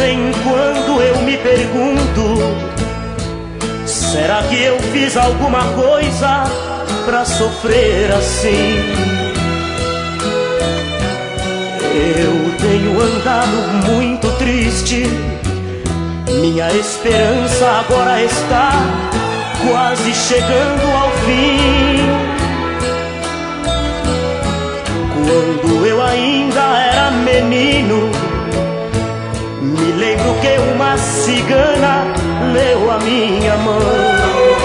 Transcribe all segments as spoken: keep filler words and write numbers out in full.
em quando eu me pergunto: será que eu fiz alguma coisa pra sofrer assim? Eu tenho andado muito triste, minha esperança agora está quase chegando ao fim. Quando eu ainda era menino, me lembro que uma cigana leu a minha mão.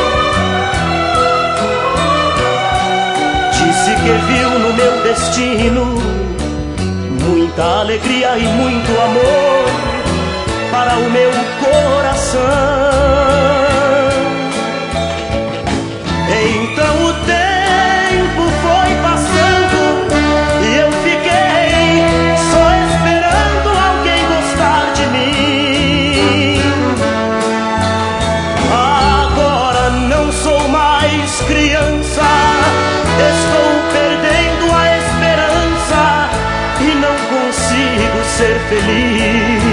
Disse que viu no meu destino muita alegria e muito amor para o meu coração. Então o tempo foi passando e eu fiquei só esperando alguém gostar de mim. Agora não sou mais criança, estou perdendo a esperança e não consigo ser feliz.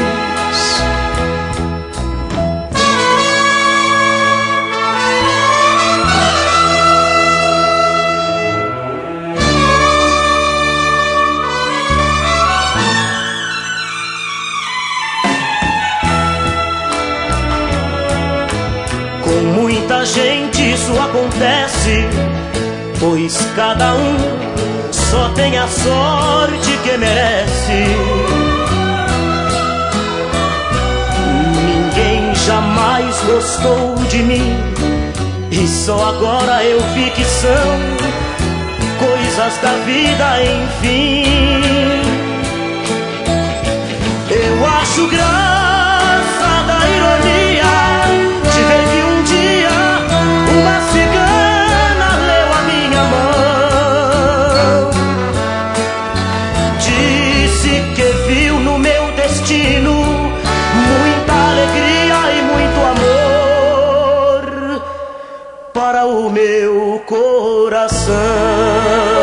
Com muita gente isso acontece, pois cada um só tem a sorte que merece. Ninguém jamais gostou de mim e só agora eu vi que são coisas da vida, enfim. Eu acho graça da ironia de ver que um dia uma cigana leu a minha mão. Disse que viu no meu destino muita alegria e muito amor para o meu coração.